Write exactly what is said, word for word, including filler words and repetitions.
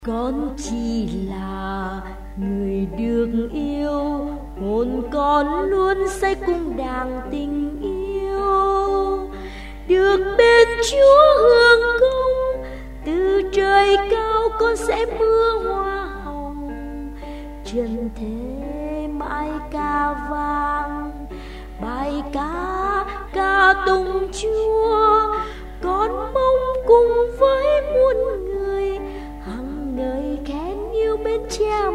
Con chỉ là người được yêu, hồn con luôn say cung đàng tình yêu. Được bên Chúa hưởng công, từ trời cao con sẽ mưa hoa hồng. Trần thế mãi ca vang, bài ca ca tụng Chúa. Con mong cùng với muôn người hằng ngợi khen yêu bên Cha